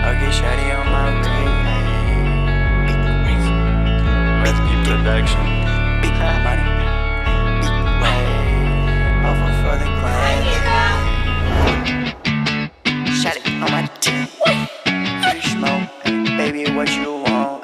Okay, shawty on my ring. Risky production. Big money. Big way. Over for the clan. Shawty on my team. Free smoke. Baby, what you want?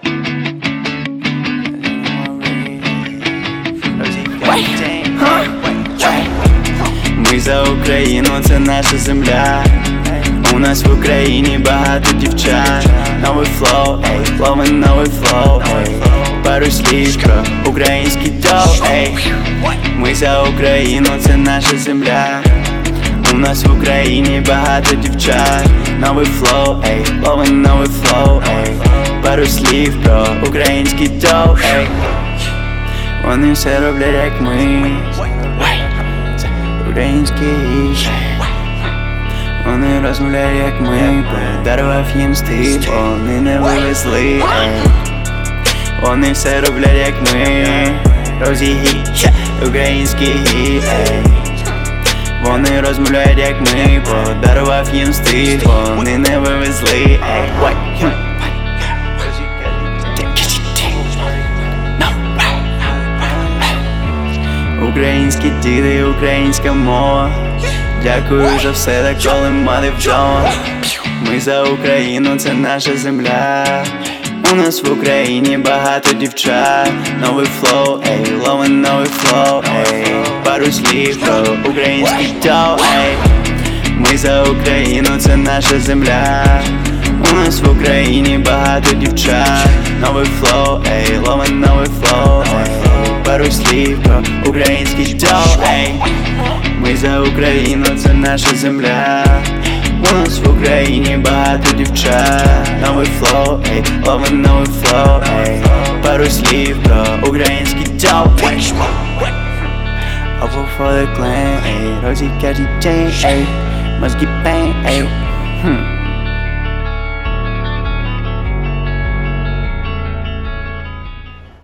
Ми за Україну, це наша земля. У нас в Україні багато дівчат. Новий флоу, ей, ловим новий флоу, ей. Пару слів про український доу, ей. Ми за Україну, це наша земля. У нас в Україні багато дівчат. Новий флоу, ей, ловим новий флоу, ей. Пару слів про український доу, ей. Вони все роблять, як ми. Це український гіч. Вони розмовляють, як ми. Подарував їм стиль, вони не вивезли, ей. Вони все роблять, як ми. Розігіч, український гіч, ей. Вони розмовляють, як ми. Подарував їм стиль, вони не вивезли, ей. Українські діти, українська мова. Дякую за все, так коли мати вдома. Ми за Україну, це наша земля. У нас в Україні багато дівчат. Новий флоу, ей, ловим новий флоу, ей. Пару слів про український доу, ей. Ми за Україну, це наша земля. У нас в Україні багато дівчат. Новий флоу, ей, ловим новий флоу, ей. Пару слів про український доу, ей. Ми за Україну, це наша земля. У нас в Україні багато дівчат. Новий флоу, ей, ловим новий флоу, ей. Пару слів про український доу, ей. Over for the clan, ей. Розі кажуть, ей, мозги бейн, ей.